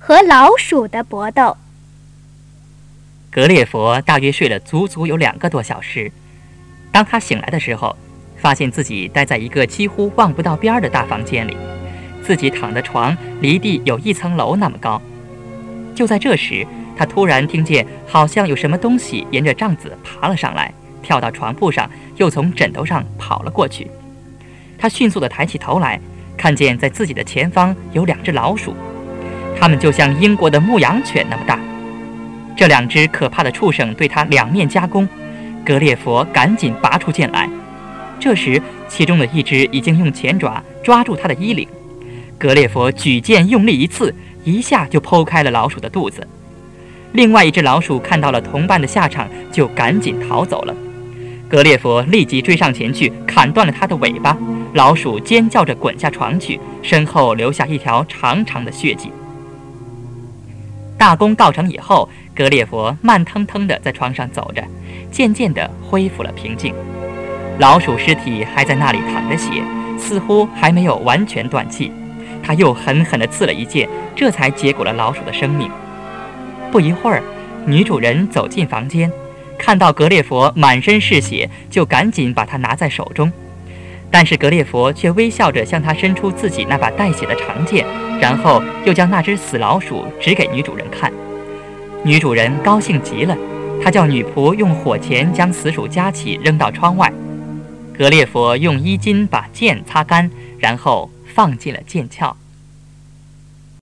和老鼠的搏斗。 格列佛大约睡了足足有2个多小时。当他醒来的时候，发现自己待在一个几乎望不到边的大房间里，自己躺的床离地有1层楼那么高。就在这时，他突然听见好像有什么东西沿着帐子爬了上来，跳到床铺上，又从枕头上跑了过去。他迅速地抬起头来，看见在自己的前方有2只老鼠，它们就像英国的牧羊犬那么大。这2只可怕的畜生对他两面夹攻，格列佛赶紧拔出剑来。这时，其中的1只已经用前爪抓住他的衣领，格列佛举剑用力一刺，一下就剖开了老鼠的肚子。另外1只老鼠看到了同伴的下场，就赶紧逃走了。格列佛立即追上前去，砍断了它的尾巴。老鼠尖叫着滚下床去，身后留下一条长长的血迹。大功告成以后，格列佛慢腾腾地在床上走着，渐渐地恢复了平静。老鼠尸体还在那里淌着血，似乎还没有完全断气。他又狠狠地刺了一剑，这才结果了老鼠的生命。不一会儿，女主人走进房间，看到格列佛满身是血，就赶紧把他拿在手中。但是格列佛却微笑着向他伸出自己那把带血的长剑，然后又将那只死老鼠指给女主人看。女主人高兴极了，她叫女仆用火钳将死鼠夹起扔到窗外。格列佛用衣襟把剑擦干，然后放进了剑鞘。